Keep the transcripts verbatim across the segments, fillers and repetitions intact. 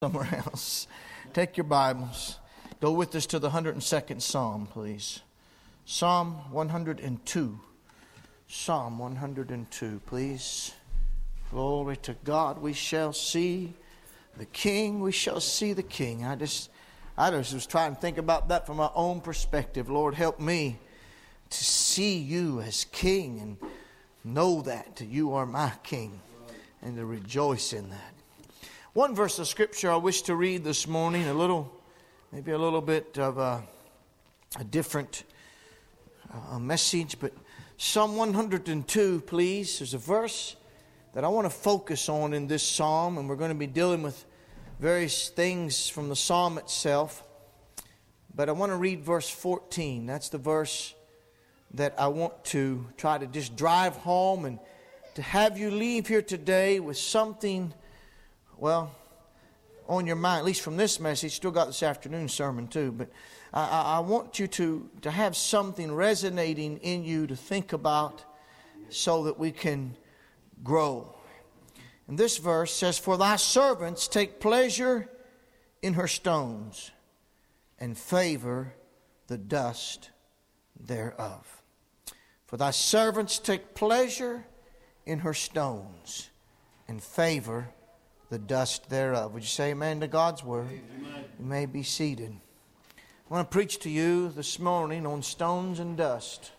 somewhere else. Take your Bibles. Go with us to the one hundred second Psalm, please. Psalm one hundred two. Psalm one hundred two, please. Glory to God. We shall see the King. We shall see the King. I just, I just was trying to think about that from my own perspective. Lord, help me to see you as King and know that you are my King and to rejoice in that. One verse of Scripture I wish to read this morning, a little, maybe a little bit of a, a different uh, message, but Psalm one hundred two, please. There's a verse that I want to focus on in this psalm, and we're going to be dealing with various things from the psalm itself. But I want to read verse fourteen. That's the verse that I want to try to just drive home and to have you leave here today with something, well, on your mind, at least from this message. Still got this afternoon's sermon too, but I, I want you to, to have something resonating in you to think about so that we can grow. And this verse says, "For thy servants take pleasure in her stones, and favor the dust thereof." For thy servants take pleasure in her stones, and favor the dust thereof. Would you say amen to God's word? Amen. You may be seated. I want to preach to you this morning on stones and dust.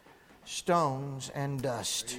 Stones and dust.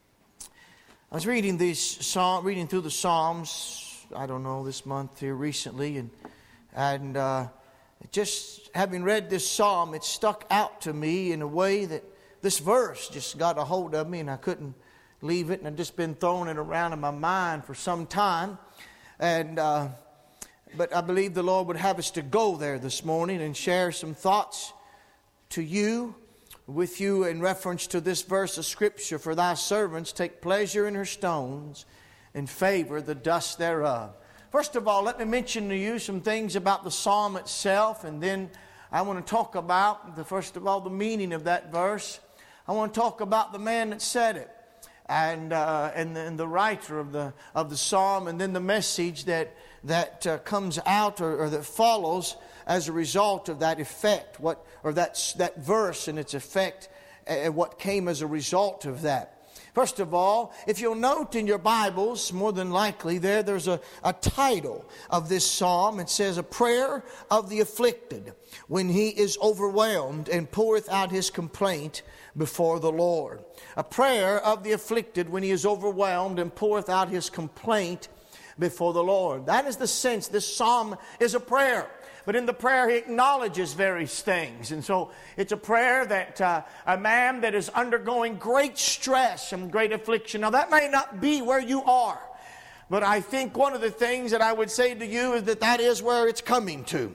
I was reading these psalm, reading through the Psalms, I don't know, this month here recently, and and uh, just having read this psalm, it stuck out to me in a way that this verse just got a hold of me, and I couldn't leave it, and I've just been throwing it around in my mind for some time. And uh, but I believe the Lord would have us to go there this morning and share some thoughts to you, with you in reference to this verse of Scripture. For thy servants take pleasure in her stones, and favor the dust thereof. First of all, let me mention to you some things about the psalm itself, and then I want to talk about, the first of all, the meaning of that verse. I want to talk about the man that said it, and uh, and, the, and the writer of the of the psalm, and then the message that that uh, comes out or, or that follows as a result of that effect, what or that that verse and its effect, and what came as a result of that. First of all, if you'll note in your Bibles, more than likely there, there's a, a title of this psalm. It says, "A prayer of the afflicted, when he is overwhelmed and poureth out his complaint before the Lord." A prayer of the afflicted when he is overwhelmed and poureth out his complaint before the Lord. That is the sense. This psalm is a prayer. But in the prayer, he acknowledges various things. And so it's a prayer that uh, a man that is undergoing great stress and great affliction. Now, that may not be where you are. But I think one of the things that I would say to you is that that is where it's coming to.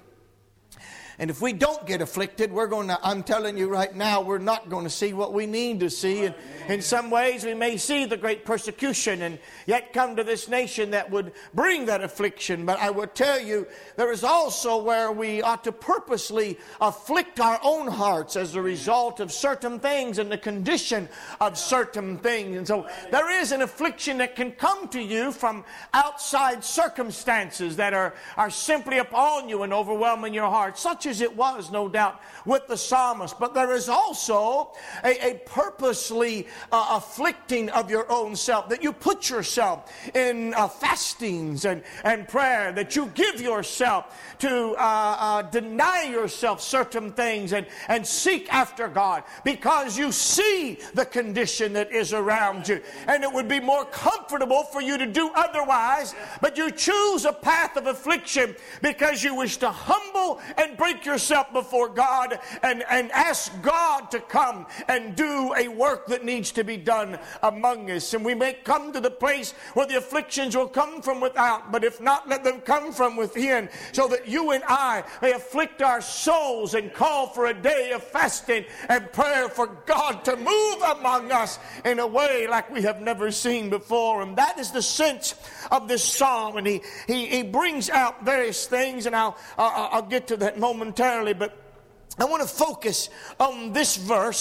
And if we don't get afflicted, we're going to, I'm telling you right now, we're not going to see what we need to see. And in some ways, we may see the great persecution and yet come to this nation that would bring that affliction. But I would tell you, there is also where we ought to purposely afflict our own hearts as a result of certain things and the condition of certain things. And so there is an affliction that can come to you from outside circumstances that are, are simply upon you and overwhelming your heart, such as it was, no doubt, with the psalmist. But there is also a, a purposely uh, afflicting of your own self, that you put yourself in uh, fastings and, and prayer, that you give yourself to uh, uh, deny yourself certain things and, and seek after God, because you see the condition that is around you. And it would be more comfortable for you to do otherwise, but you choose a path of affliction because you wish to humble and break yourself before God and, and ask God to come and do a work that needs to be done among us. And we may come to the place where the afflictions will come from without, but if not, let them come from within, so that you and I may afflict our souls and call for a day of fasting and prayer for God to move among us in a way like we have never seen before. And that is the sense of this psalm. And he, he, he brings out various things, and I'll, I'll, I'll get to that momentarily, but I want to focus on this verse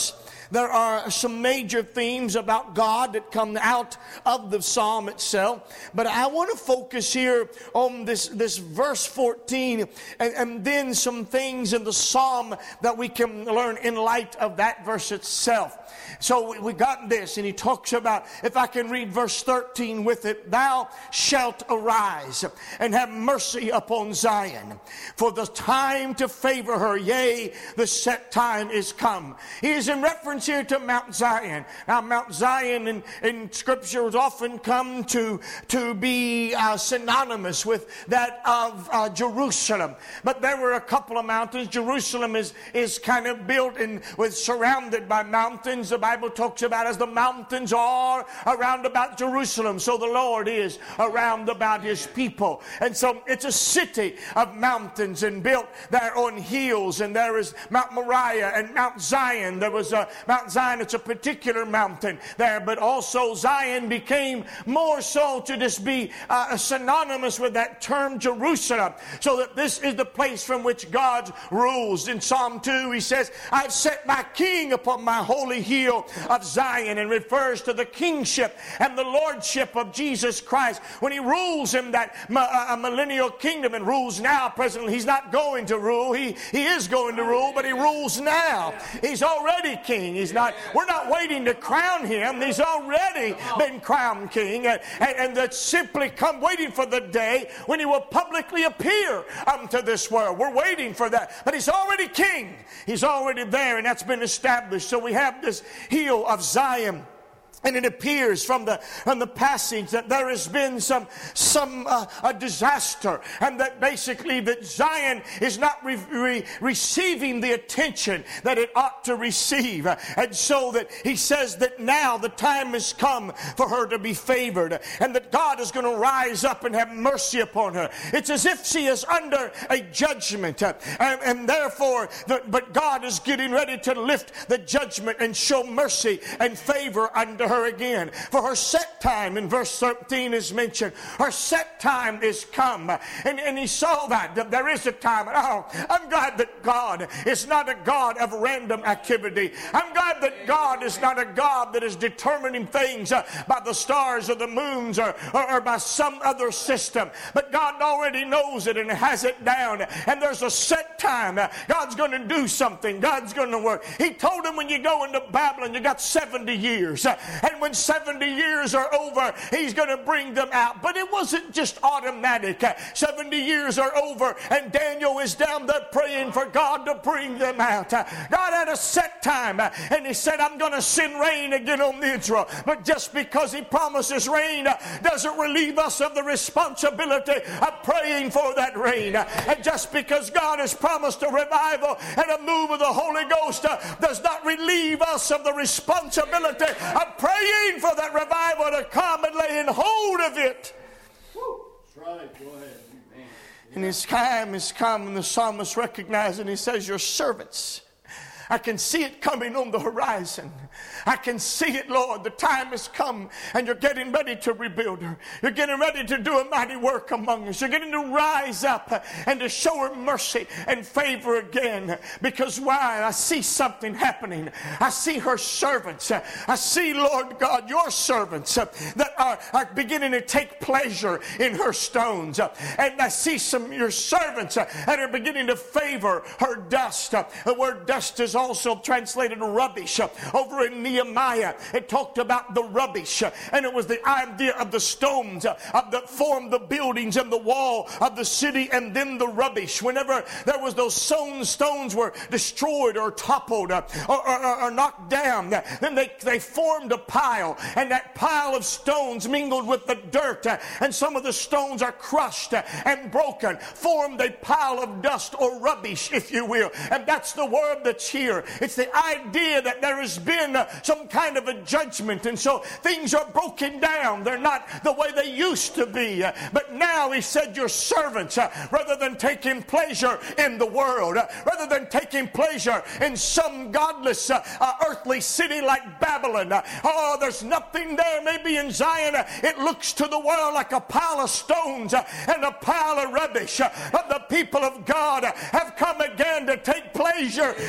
There are some major themes about God that come out of the psalm itself. But I want to focus here on this, this verse fourteen and, and then some things in the psalm that we can learn in light of that verse itself. So we got this, and he talks about, if I can read verse thirteen with it, thou shalt arise and have mercy upon Zion, for the time to favor her, yea, the set time is come. He is in reference here to Mount Zion. Now, Mount Zion in, in Scripture has often come to, to be uh, synonymous with that of uh, Jerusalem. But there were a couple of mountains. Jerusalem is, is kind of built and was surrounded by mountains. The Bible talks about as the mountains are around about Jerusalem, so the Lord is around about his people. And so it's a city of mountains and built there on hills. And there is Mount Moriah and Mount Zion. There was a Mount Zion, it's a particular mountain there, but also Zion became more so to just be uh, synonymous with that term Jerusalem, so that this is the place from which God rules. In Psalm two, he says, I've set my king upon my holy hill of Zion, and refers to the kingship and the lordship of Jesus Christ when he rules in that uh, millennial kingdom and rules now. Presently, he's not going to rule. He, he is going to rule, but he rules now. He's already king. He's not, we're not waiting to crown him. He's already been crowned king, and, and, and that's simply come waiting for the day when he will publicly appear unto this world. We're waiting for that, but he's already king. He's already there, and that's been established. So we have this hill of Zion. And it appears from the from the passage that there has been some some uh, a disaster, and that basically that Zion is not re- re- receiving the attention that it ought to receive, and so that he says that now the time has come for her to be favored, and that God is going to rise up and have mercy upon her. It's as if she is under a judgment, uh, and, and therefore, the, but God is getting ready to lift the judgment and show mercy and favor unto her. her again. For her set time in verse thirteen is mentioned. Her set time is come. And, and he saw that, that there is a time. Oh, I'm glad that God is not a God of random activity. I'm glad that God is not a God that is determining things uh, by the stars or the moons or, or, or by some other system. But God already knows it and has it down. And there's a set time. Uh, God's going to do something. God's going to work. He told him when you go into Babylon, you got seventy years. Uh, And when seventy years are over, he's going to bring them out. But it wasn't just automatic. seventy years are over, and Daniel is down there praying for God to bring them out. God had a set time, and he said, I'm going to send rain again on Israel. But just because he promises rain doesn't relieve us of the responsibility of praying for that rain. And just because God has promised a revival and a move of the Holy Ghost does not relieve us of the responsibility of praying praying for that revival to come and laying hold of it. That's right. Go ahead. Amen. And his time has come, and the psalmist recognizes, and he says, your servants, I can see it coming on the horizon. I can see it, Lord. The time has come, and you're getting ready to rebuild her. You're getting ready to do a mighty work among us. You're getting to rise up and to show her mercy and favor again. Because why? I see something happening. I see her servants. I see, Lord God, your servants that are, are beginning to take pleasure in her stones. And I see some of your servants that are beginning to favor her dust. The word dust is also translated rubbish. Over in Nehemiah, it talked about the rubbish, and it was the idea of the stones of that formed the buildings and the wall of the city, and then the rubbish. Whenever there was those stone stones were destroyed or toppled or, or, or knocked down, then they, they formed a pile, and that pile of stones mingled with the dirt, and some of the stones are crushed and broken, formed a pile of dust or rubbish, if you will. And that's the word that's here. It's the idea that there has been some kind of a judgment, and so things are broken down. They're not the way they used to be. But now he said, your servants, rather than taking pleasure in the world, rather than taking pleasure in some godless uh, uh, earthly city like Babylon, uh, oh, there's nothing there. Maybe in Zion uh, it looks to the world like a pile of stones uh, and a pile of rubbish. Uh, but the people of God uh, have come again to take pleasure in the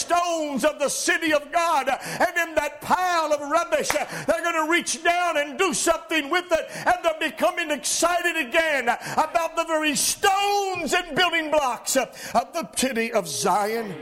stones of the city of God. And in that pile of rubbish, they're going to reach down and do something with it. And they're becoming excited again about the very stones and building blocks of the city of Zion.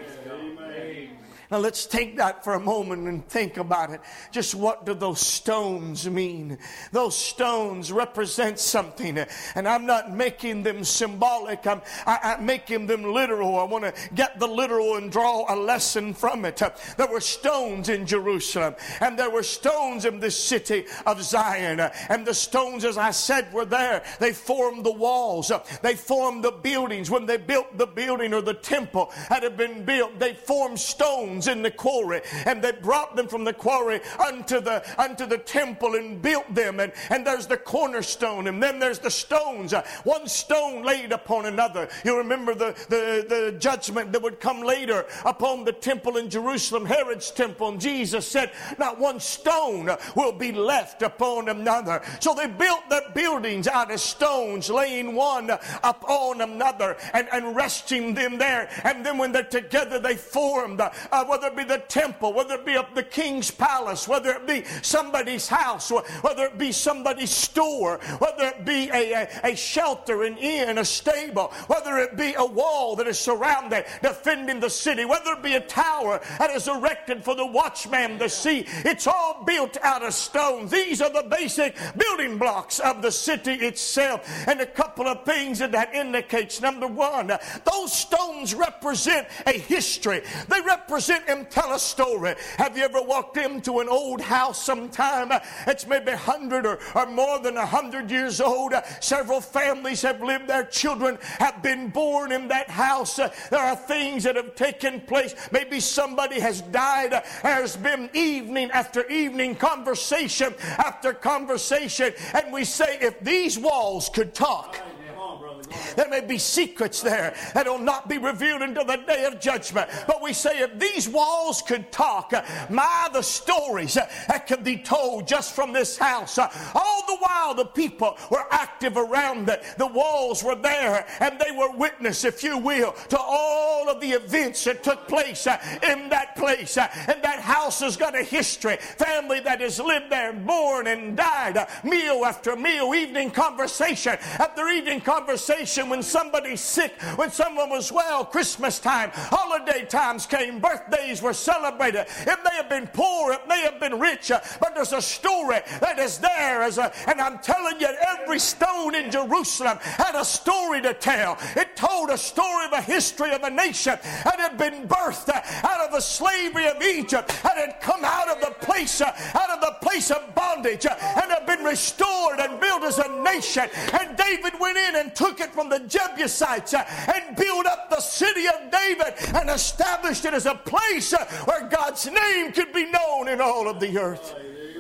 Now let's take that for a moment and think about it. Just what do those stones mean? Those stones represent something. And I'm not making them symbolic. I'm, I, I'm making them literal. I want to get the literal and draw a lesson from it. There were stones in Jerusalem. And there were stones in the city of Zion. And the stones, as I said, were there. They formed the walls. They formed the buildings. When they built the building or the temple that had been built, they formed stones in the quarry, and they brought them from the quarry unto the unto the temple and built them, and, and there's the cornerstone, and then there's the stones, uh, one stone laid upon another. You remember the, the, the judgment that would come later upon the temple in Jerusalem, Herod's temple, and Jesus said, not one stone will be left upon another. So they built their buildings out of stones, laying one upon another and, and resting them there, and then when they're together they formed uh, whether it be the temple, whether it be up the king's palace, whether it be somebody's house, whether it be somebody's store, whether it be a, a, a shelter, an inn, a stable, whether it be a wall that is surrounded, defending the city, whether it be a tower that is erected for the watchman to see. It's all built out of stone. These are the basic building blocks of the city itself. And a couple of things that that indicates. Number one, those stones represent a history. They represent and tell a story. Have you ever walked into an old house sometime? It's maybe a hundred or, or more than a hundred years old. Several families have lived there. Children have been born in that house. There are things that have taken place. Maybe somebody has died. There's been evening after evening, conversation after conversation. And we say, if these walls could talk, there may be secrets there that will not be revealed until the day of judgment. But we say if these walls could talk, my, the stories that could be told just from this house. All the while the people were active around it. The walls were there and they were witness, if you will, to all of the events that took place in that place. And that house has got a history. Family that has lived there, born and died, meal after meal, evening conversation after evening conversation. When somebody's sick, when someone was well, Christmas time, holiday times came, birthdays were celebrated. It may have been poor, it may have been rich, but there's a story that is there. As a, and I'm telling you, every stone in Jerusalem had a story to tell. It told a story of a history of a nation that had been birthed out of the slavery of Egypt, that had come out of the place, out of the place of bondage, and had been restored and built as a nation. And David went in and took it from the Jebusites uh, and built up the city of David and established it as a place uh, where God's name could be known in all of the earth.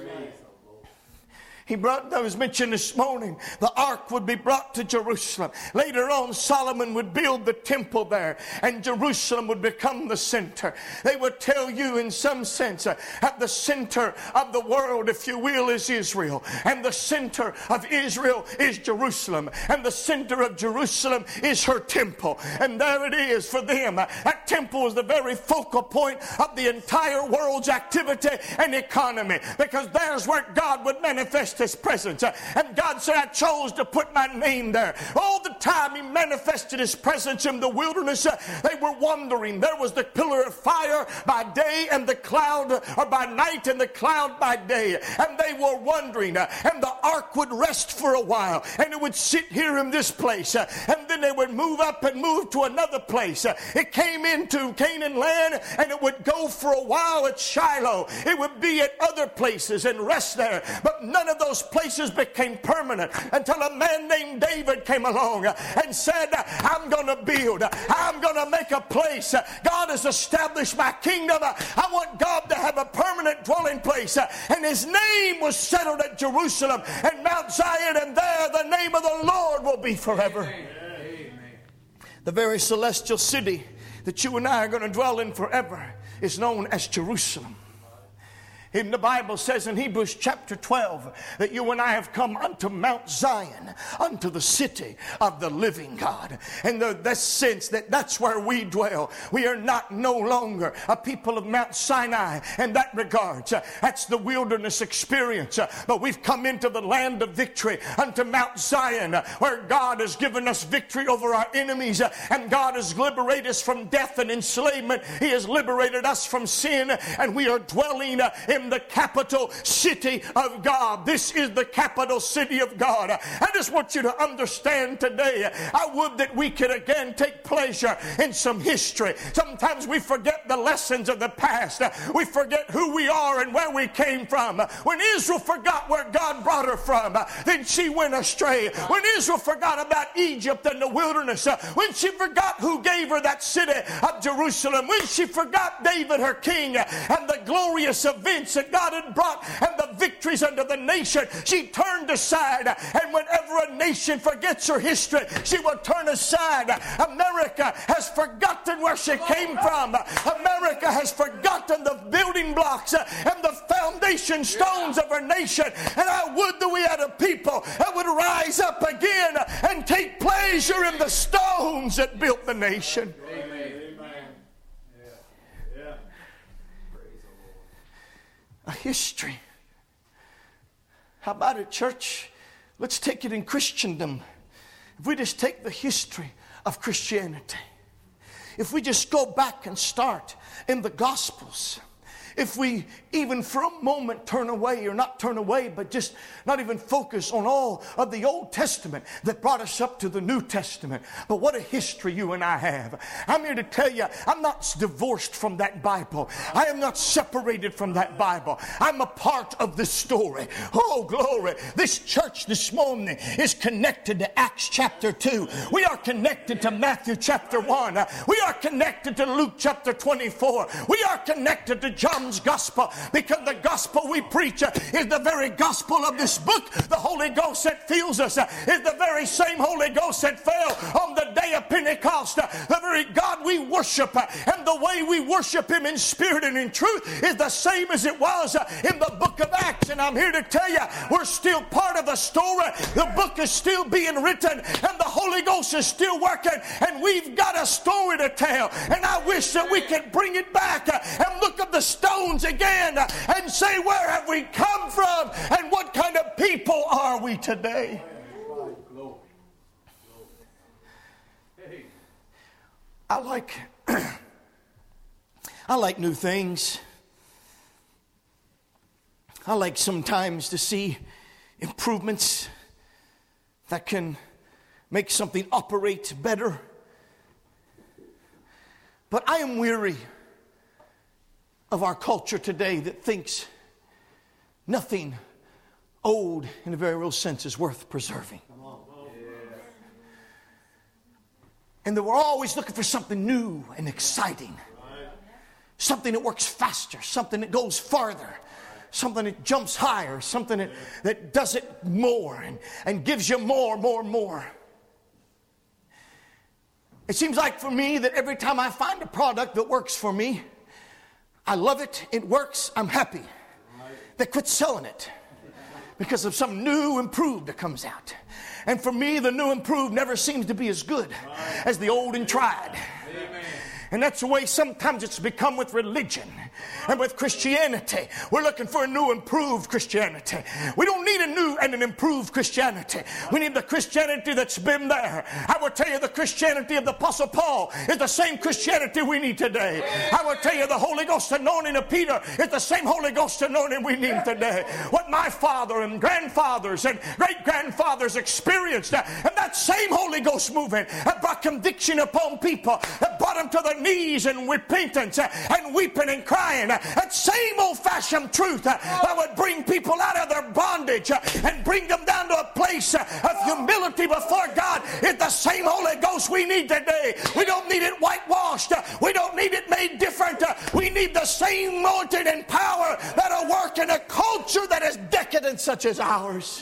He brought, that was mentioned this morning, the ark would be brought to Jerusalem. Later on, Solomon would build the temple there, and Jerusalem would become the center. They would tell you in some sense, uh, at the center of the world, if you will, is Israel. And the center of Israel is Jerusalem. And the center of Jerusalem is her temple. And there it is for them. That temple is the very focal point of the entire world's activity and economy, because there's where God would manifest His presence. And God said, I chose to put my name there. All the time He manifested His presence in the wilderness. They were wandering. There was the pillar of fire by day and the cloud, or by night and the cloud by day. And they were wandering. And the ark would rest for a while. And it would sit here in this place. And then they would move up and move to another place. It came into Canaan land and it would go for a while at Shiloh. It would be at other places and rest there. But none of those Those places became permanent until a man named David came along and said, I'm going to build. I'm going to make a place. God has established my kingdom. I want God to have a permanent dwelling place. And His name was settled at Jerusalem and Mount Zion, and there the name of the Lord will be forever. Amen. The very celestial city that you and I are going to dwell in forever is known as Jerusalem. In the Bible says in Hebrews chapter twelve that you and I have come unto Mount Zion, unto the city of the living God. And the, the sense that that's where we dwell. We are not no longer a people of Mount Sinai in that regard. That's the wilderness experience. But we've come into the land of victory, unto Mount Zion, where God has given us victory over our enemies. And God has liberated us from death and enslavement. He has liberated us from sin. And we are dwelling in the capital city of God. This is the capital city of God. I just want you to understand today, I would that we could again take pleasure in some history. Sometimes we forget the lessons of the past. We forget who we are and where we came from. When Israel forgot where God brought her from, then she went astray. When Israel forgot about Egypt and the wilderness, when she forgot who gave her that city of Jerusalem, when she forgot David her king and the glorious events that God had brought and the victories unto the nation, she turned aside. And whenever a nation forgets her history, she will turn aside. America has forgotten where she came from. America has forgotten the building blocks and the foundation stones of her nation. And I would that we had a people that would rise up again and take pleasure in the stones that built the nation. Amen. A history. How about it, church? Let's take it in Christendom. If we just take the history of Christianity, if we just go back and start in the Gospels, if we even for a moment turn away, or not turn away, but just not even focus on all of the Old Testament that brought us up to the New Testament. But what a history you and I have. I'm here to tell you, I'm not divorced from that Bible. I am not separated from that Bible. I'm a part of this story. Oh, glory. This church this morning is connected to Acts chapter two. We are connected to Matthew chapter one. We are connected to Luke chapter twenty-four. We are connected to John's Gospel, because the gospel we preach is the very gospel of this book. The Holy Ghost that fills us is the very same Holy Ghost that fell on the day of Pentecost. The very God we worship, and the way we worship Him in spirit and in truth, is the same as it was in the book of Acts. And I'm here to tell you, we're still part of the story. The book is still being written, and the Holy Ghost is still working, and we've got a story to tell. And I wish that we could bring it back and look at the stones again and say, where have we come from, and what kind of people are we today? I like I like new things. I like sometimes to see improvements that can make something operate better. But I am weary of our culture today that thinks nothing old in a very real sense is worth preserving. And that we're always looking for something new and exciting. Something that works faster, something that goes farther, something that jumps higher, something that, that does it more and, and gives you more, more, more. It seems like for me that every time I find a product that works for me, I love it, it works, I'm happy. They quit selling it because of some new improved that comes out. And for me, the new improved never seems to be as good as the old and tried. And that's the way sometimes it's become with religion and with Christianity. We're looking for a new improved Christianity. We don't need a new and an improved Christianity. We need the Christianity that's been there. I will tell you, the Christianity of the Apostle Paul is the same Christianity we need today. I will tell you, the Holy Ghost anointing of Peter is the same Holy Ghost anointing we need today. What my father and grandfathers and great-grandfathers experienced, and that same Holy Ghost movement that brought conviction upon people, that brought them to their knees in repentance and weeping and crying. That same old-fashioned truth that would bring people out of their bondage and bring them down to a place of humility before God is the same Holy Ghost we need today. We don't need it whitewashed. We don't need it made different. We need the same anointing and power that'll work in a culture that is decadent such as ours.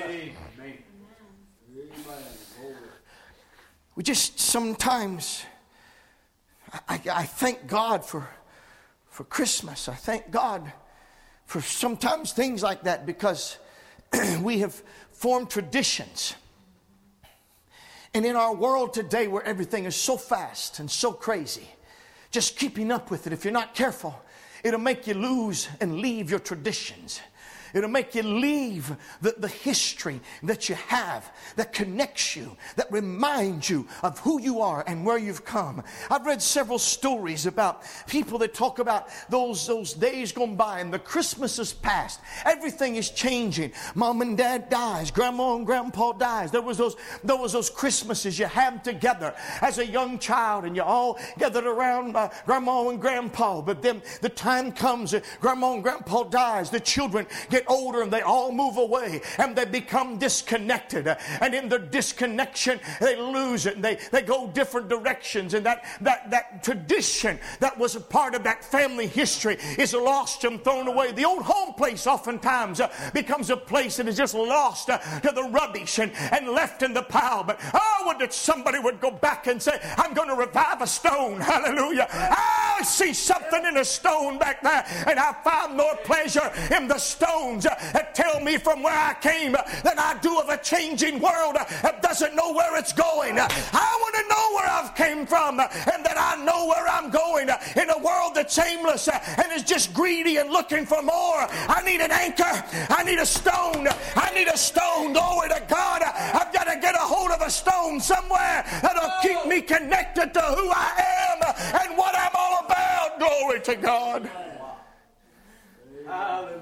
We just sometimes... I, I thank God for, for Christmas. I thank God for sometimes things like that because we have formed traditions. And in our world today where everything is so fast and so crazy, just keeping up with it, if you're not careful, it'll make you lose and leave your traditions. It'll make you leave the, the history that you have that connects you, that reminds you of who you are and where you've come. I've read several stories about people that talk about those, those days gone by and the Christmas is past. Everything is changing. Mom and Dad dies. Grandma and Grandpa dies. There was those, there was those Christmases you had together as a young child and you all gathered around uh, Grandma and Grandpa. But then the time comes, uh, Grandma and Grandpa dies. The children get older and they all move away and they become disconnected, and in their disconnection they lose it and they, they go different directions, and that, that, that tradition that was a part of that family history is lost and thrown away. The old home place oftentimes uh, becomes a place that is just lost uh, to the rubbish and, and left in the pile. But oh, would that somebody would go back and say, I'm going to revive a stone. Hallelujah. I see something in a stone back there, and I found more pleasure in the stone that tell me from where I came than I do of a changing world that doesn't know where it's going. I want to know where I've came from and that I know where I'm going. In a world that's aimless and is just greedy and looking for more, I need an anchor. I need a stone. I need a stone. Glory to God. I've got to get a hold of a stone somewhere that'll keep me connected to who I am and what I'm all about. Glory to God. Hallelujah.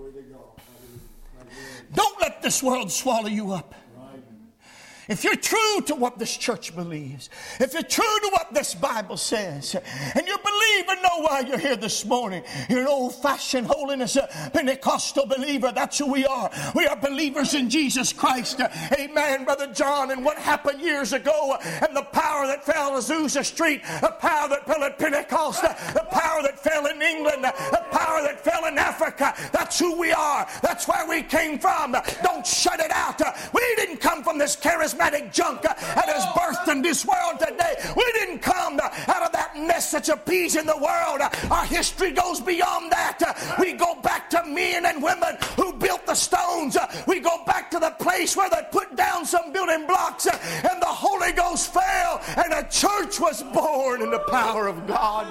Don't let this world swallow you up. If you're true to what this church believes, if you're true to what this Bible says, and you believe and know why you're here this morning, you're an old-fashioned holiness uh, Pentecostal believer. That's who we are. We are believers in Jesus Christ. Uh, amen, Brother John. And what happened years ago, uh, and the power that fell on Azusa Street, the power that fell at Pentecost, uh, the power that fell in England, uh, the power that fell in Africa. That's who we are. That's where we came from. Uh, don't shut it out. Uh, we didn't come from this charismatic junk that is birthed in this world today. We didn't come out of that mess that's appeasing the world. Our history goes beyond that. We go back to men and women who built the stones. We go back to the place where they put down some building blocks and the Holy Ghost fell and a church was born in the power of God.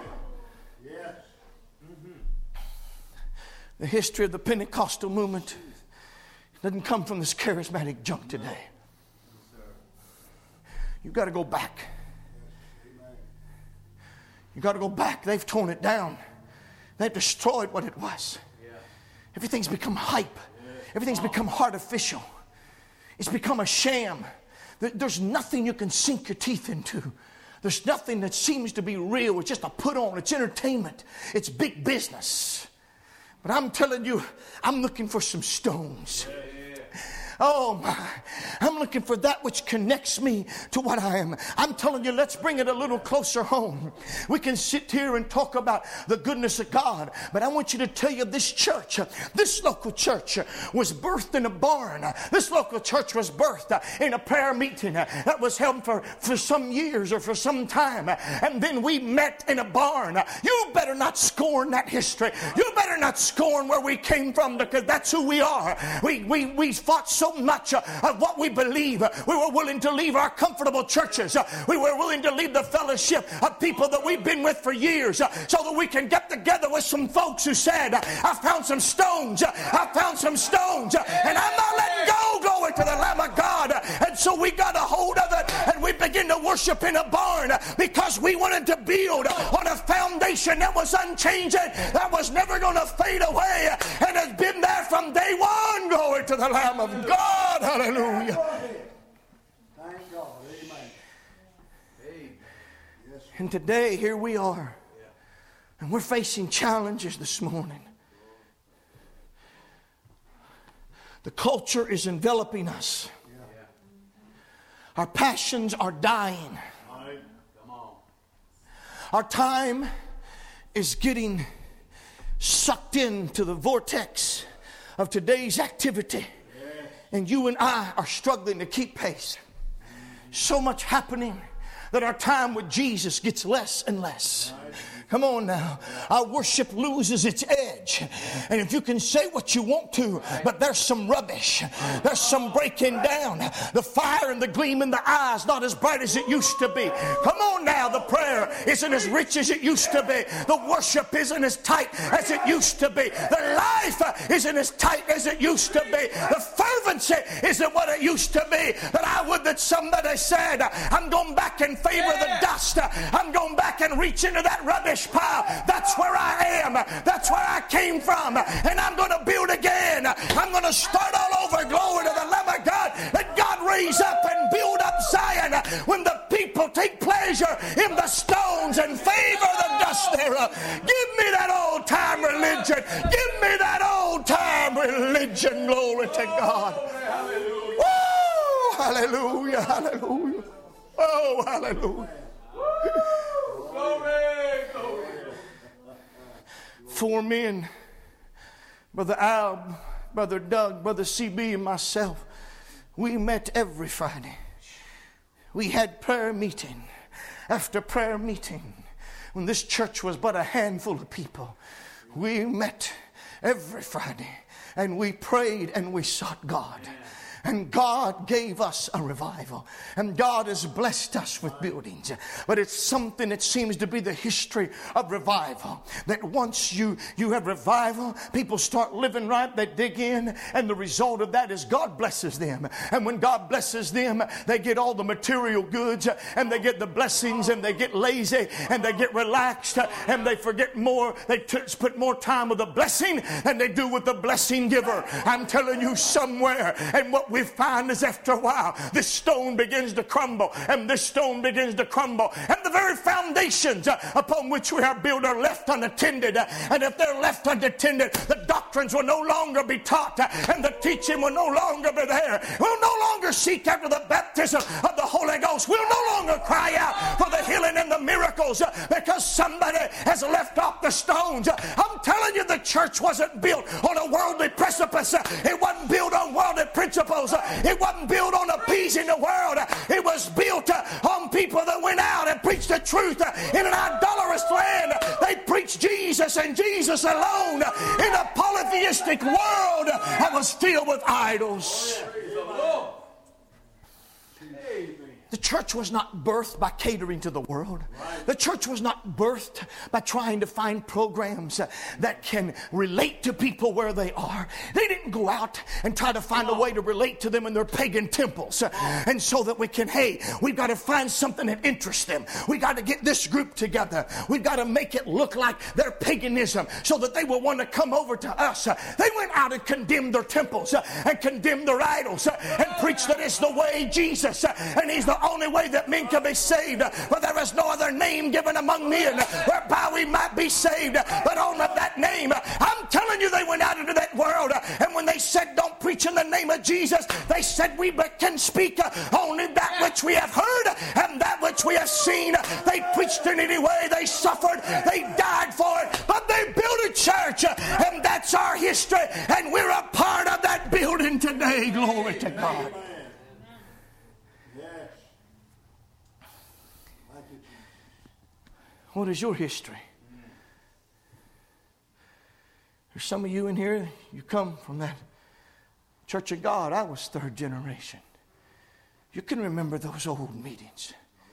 The history of the Pentecostal movement doesn't come from this charismatic junk today. You've got to go back. You've got to go back. They've torn it down. They've destroyed what it was. Everything's become hype. Everything's become artificial. It's become a sham. There's nothing you can sink your teeth into. There's nothing that seems to be real. It's just a put on. It's entertainment. It's big business. But I'm telling you, I'm looking for some stones. Oh my, I'm looking for that which connects me to what I am. I'm telling you, let's bring it a little closer home. We can sit here and talk about the goodness of God, but I want you to tell you this church, this local church was birthed in a barn. This local church was birthed in a prayer meeting that was held for, for some years or for some time. And then we met in a barn. You better not scorn that history. You better not scorn where we came from, because that's who we are. We, we, we fought so So much uh, of what we believe. Uh, we were willing to leave our comfortable churches. Uh, we were willing to leave the fellowship of people that we've been with for years uh, so that we can get together with some folks who said, uh, I found some stones. Uh, I found some stones. Uh, and I'm not letting go. Glory to the Lamb of God. Uh, and so we got a hold of it and we began to worship in a barn uh, because we wanted to build uh, on a foundation that was unchanging, that was never going to fade away, uh, and has been there from day one. Glory to the Lamb of God. God, hallelujah. Thank God, amen. And today, here we are. And we're facing challenges this morning. The culture is enveloping us. Our passions are dying. Our time is getting sucked into the vortex of today's activity. And you and I are struggling to keep pace. So much happening that our time with Jesus gets less and less. Come on now. Our worship loses its edge. And if you can say what you want to, but there's some rubbish. There's some breaking down. The fire and the gleam in the eyes not as bright as it used to be. Come on now. The prayer isn't as rich as it used to be. The worship isn't as tight as it used to be. The life isn't as tight as it used to be. The fervency isn't what it used to be. But I would that somebody said, I'm going back in favor of the dust. I'm going back and reach into that rubbish pile. That's where I am. That's where I came from. And I'm going to build again. I'm going to start all over. Glory to the Lamb of God. Let God raise up and build up Zion when the people take pleasure in the stones and favor the dust thereof. Give me that old time religion. Give me that old time religion. Glory to God. Woo! Hallelujah. Hallelujah. Oh, hallelujah. Four men, Brother Al, Brother Doug, Brother C B, and myself, we met every Friday. We had prayer meeting after prayer meeting. When this church was but a handful of people, we met every Friday and we prayed and we sought God. And God gave us a revival. And God has blessed us with buildings. But it's something that seems to be the history of revival. That once you, you have revival, people start living right, they dig in, and the result of that is God blesses them. And when God blesses them, they get all the material goods, and they get the blessings, and they get lazy, and they get relaxed, and they forget more. They t- put more time with the blessing than they do with the blessing giver. I'm telling you, somewhere, and what we find is after a while, this stone begins to crumble, and this stone begins to crumble, and the very foundations uh, upon which we are built are left unattended. Uh, and if they're left unattended, the doctrines will no longer be taught, uh, and the teaching will no longer be there. We'll no longer seek after the baptism of the Holy Ghost. We'll no longer cry out for the healing and the miracles uh, because somebody has left off the stones. Uh, I'm telling you, the church wasn't built on a worldly precipice. Uh, it wasn't built on worldly principles. It wasn't built on appeasing the world. It was built on people that went out and preached the truth in an idolatrous land. They preached Jesus and Jesus alone in a polytheistic world that was filled with idols. The church was not birthed by catering to the world. The church was not birthed by trying to find programs that can relate to people where they are. They didn't go out and try to find a way to relate to them in their pagan temples. And so that we can, hey, we've got to find something that interests them. We've got to get this group together. We've got to make it look like their paganism so that they will want to come over to us. They went out and condemned their temples and condemned their idols and preached that it's the way, Jesus, and He's the only way that men can be saved, for there is no other name given among men whereby we might be saved but on that name. I'm telling you, they went out into that world, and when they said don't preach in the name of Jesus, they said we can speak only that which we have heard and that which we have seen. They preached in any way, they suffered, they died for it, but they built a church, and that's our history, and we're a part of that building today. Glory to God. What is your history? There's some of you in here, you come from that Church of God. I was third generation. You can remember those old meetings.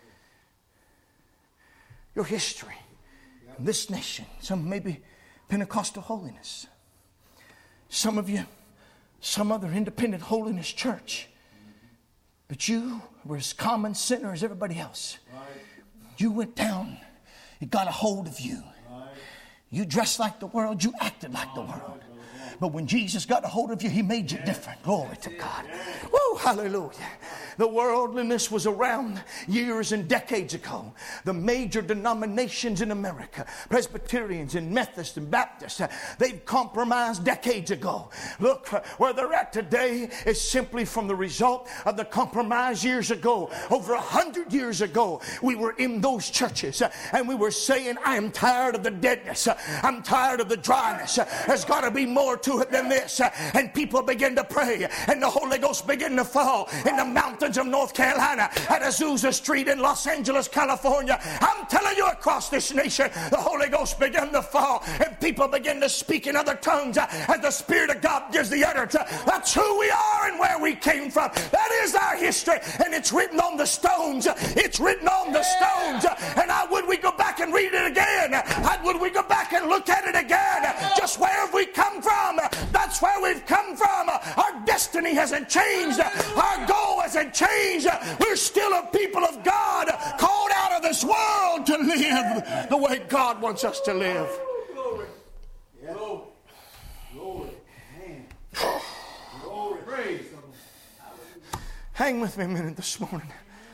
Your history in this nation. Some maybe Pentecostal holiness. Some of you, some other independent holiness church. But you were as common sinner as everybody else. You went down. It got a hold of you. You dressed like the world. You acted like the world. But when Jesus got a hold of you, He made you different. Glory to God. Woo, hallelujah. The worldliness was around years and decades ago. The major denominations in America, Presbyterians and Methodists and Baptists, they've compromised decades ago. Look, where they're at today is simply from the result of the compromise years ago. Over a hundred years ago, we were in those churches and we were saying, I am tired of the deadness. I'm tired of the dryness. There's got to be more to it than this. And people begin to pray and the Holy Ghost begin to fall and the mountain mountains of North Carolina, at Azusa Street in Los Angeles, California. I'm telling you, across this nation, the Holy Ghost began to fall, and people begin to speak in other tongues as the Spirit of God gives the utterance. That's who we are and where we came from. That is our history, and it's written on the stones. It's written on the stones. And I would we go back and read it again. I would we go back and look at it again. Just where have we come from? That's where we've come from. Our destiny hasn't changed. Our goal hasn't changed. We're still a people of God, called out of this world to live the way God wants us to live. Glory. Yeah. Glory. Glory. Man. Glory. Praise. Hang with me a minute this morning.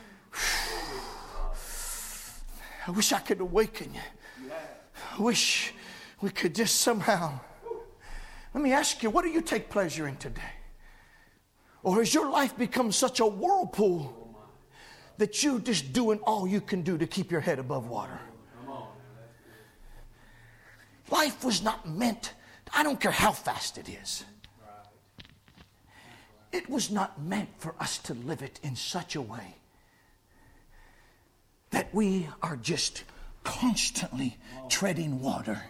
I wish I could awaken you. I wish we could just somehow. Let me ask you, what do you take pleasure in today? Or has your life become such a whirlpool that you're just doing all you can do to keep your head above water? Life was not meant, I don't care how fast it is. It was not meant for us to live it in such a way that we are just constantly treading water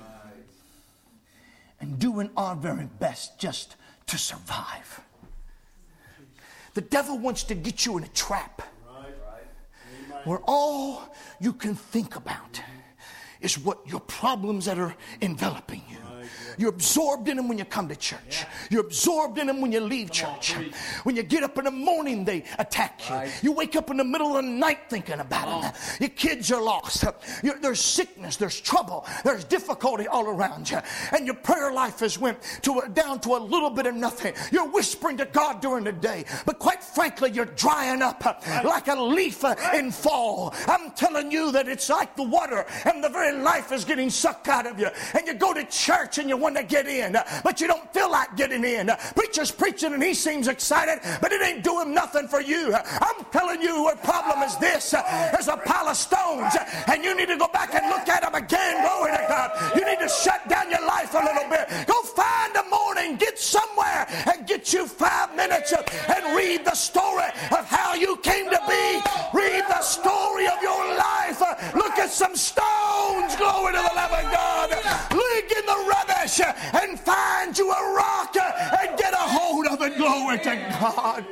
and doing our very best just to survive. The devil wants to get you in a trap where all you can think about is what your problems that are enveloping you. You're absorbed in them when you come to church. You're absorbed in them when you leave church. When you get up in the morning, they attack you. You wake up in the middle of the night thinking about them. Your kids are lost. You're, there's sickness. There's trouble. There's difficulty all around you. And your prayer life has went to a, down to a little bit of nothing. You're whispering to God during the day. But quite frankly, you're drying up like a leaf in fall. I'm telling you that it's like the water and the very life is getting sucked out of you. And you go to church and you want to get in, but you don't feel like getting in. Preacher's preaching and he seems excited, but it ain't doing nothing for you. I'm telling you, our problem is this. There's a pile of stones, and you need to go back and look at them again. Glory to God. You need to shut down your life a little bit. Go find a morning, get somewhere, and get you five minutes and read the story of how you came to be. Read the story of your life. Look at some stones. Glory to the Lamb of God. Look in the rubbish and find you a rock and get a hold of it. Glory to God.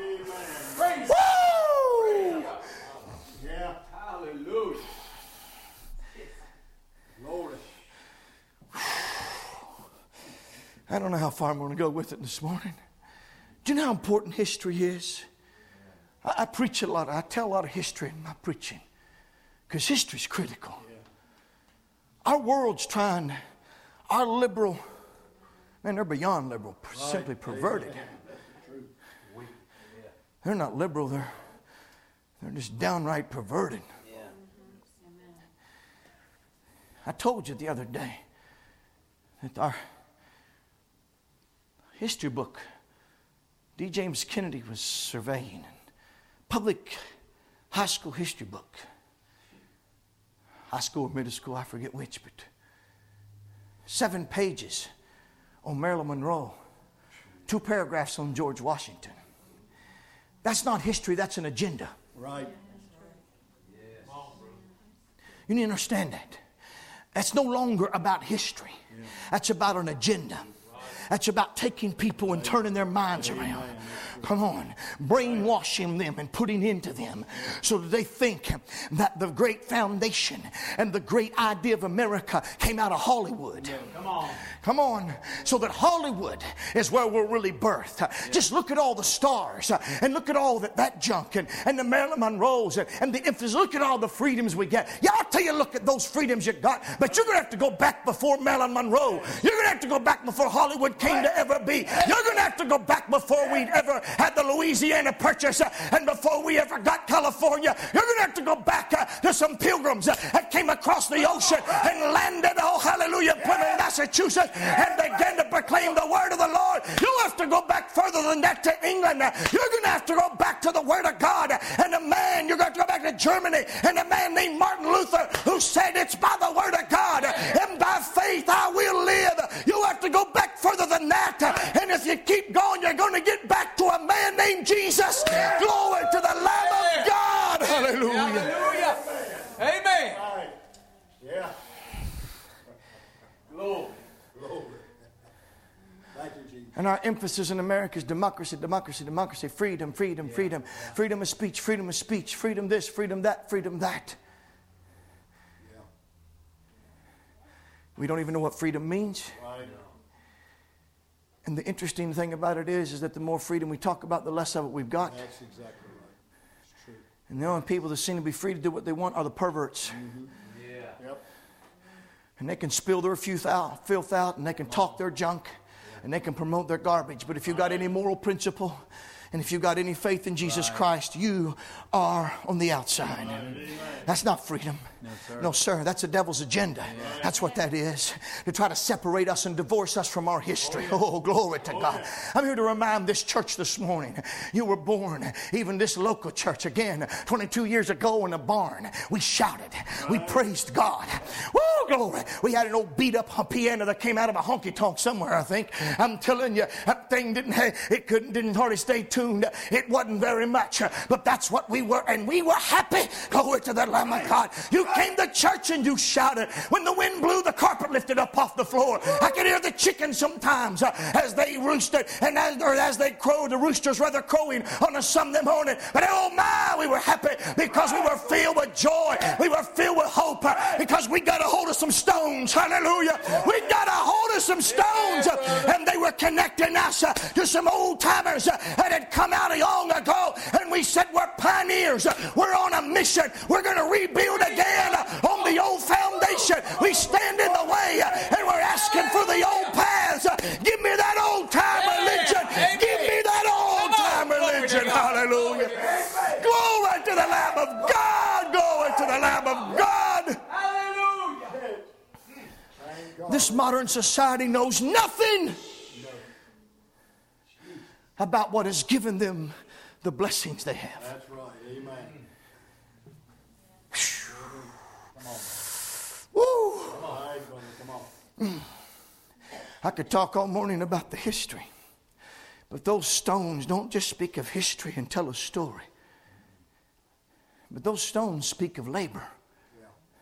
Woo! Yeah. Hallelujah. Glory. I don't know how far I'm going to go with it this morning. Do you know how important history is? I, I preach a lot. I tell a lot of history in my preaching because history is critical. Our world's trying, our liberal, man, they're beyond liberal, simply perverted. They're not liberal, they're, they're just downright perverted. I told you the other day that our history book, D. James Kennedy was surveying, public high school history book. High school or middle school, I forget which, but seven pages on Marilyn Monroe, two paragraphs on George Washington. That's not history, that's an agenda. Right. You need to understand that. That's no longer about history. That's about an agenda. That's about taking people and turning their minds around. Come on. Brainwashing them and putting into them so that they think that the great foundation and the great idea of America came out of Hollywood. Come on. Come on. So that Hollywood is where we're really birthed. Just look at all the stars and look at all that, that junk and, and the Marilyn Monroes and, and the emphasis. Look at all the freedoms we get. Yeah, I'll tell you, look at those freedoms you got, but you're going to have to go back before Marilyn Monroe. You're going to have to go back before Hollywood came to ever be. You're going to have to go back before we'd ever had the Louisiana Purchase uh, and before we ever got California. You're going to have to go back uh, to some pilgrims uh, that came across the ocean and landed, oh hallelujah, Plymouth, Massachusetts, and began to proclaim the word of the Lord. You'll have to go back further than that to England. You're going to have to go back to the word of God. And a man, you're going to go back to Germany, and a man named Martin Luther who said it's by the word of God and by faith I will live. You'll have to to go back further than that. And if you keep going, you're going to get back to a man named Jesus. Glory to the Lamb of God. Hallelujah. Hallelujah. Amen. Right. Yeah. Glory. Glory. Thank you, Jesus. And our emphasis in America is democracy, democracy, democracy, freedom, freedom, freedom, freedom of speech, freedom of speech, freedom this, freedom that, freedom that. Yeah. We don't even know what freedom means. Right. And the interesting thing about it is, is that the more freedom we talk about, the less of it we've got. That's exactly right. It's true. And the only people that seem to be free to do what they want are the perverts. Mm-hmm. Yeah. Yep. And they can spill their filth out, filth out, and they can talk their junk, and they can promote their garbage. But if you've got any moral principle, and if you've got any faith in Jesus Christ, you are on the outside. That's not freedom. No, sir. No, sir. That's the devil's agenda. That's what that is. To try to separate us and divorce us from our history. Oh, glory to God. I'm here to remind this church this morning. You were born, even this local church, again, twenty-two years ago in a barn. We shouted. We praised God. Woo, glory. We had an old beat-up piano that came out of a honky-tonk somewhere, I think. I'm telling you, that thing didn't have, it couldn't, didn't hardly stay tuned. It wasn't very much. But that's what we were, and we were happy. Glory to the Lamb of God. You came to church and you shouted. When the wind blew, the carpet lifted up off the floor. I could hear the chickens sometimes uh, as they roosted, and as, or as they crowed, the roosters rather crowing on a Sunday morning. But oh my, we were happy because we were filled with joy. We were filled with hope uh, because we got a hold of some stones. Hallelujah. We got a hold of some stones, uh, and they were connecting us uh, to some old timers uh, that had come out long ago. And we said, we're pioneers. Uh, we're on a mission. We're going to rebuild again uh, on the old foundation. We stand in the way uh, and we're asking for the old paths. Uh, give me that old time religion. Give me that old time religion. Hallelujah. Glory to the Lamb of God. Glory to the Lamb of God. Hallelujah. This modern society knows nothing about what has given them the blessings they have. That's right. Amen. Woo. All right, brother. Come on. I could talk all morning about the history, but those stones don't just speak of history and tell a story, but those stones speak of labor. Yeah.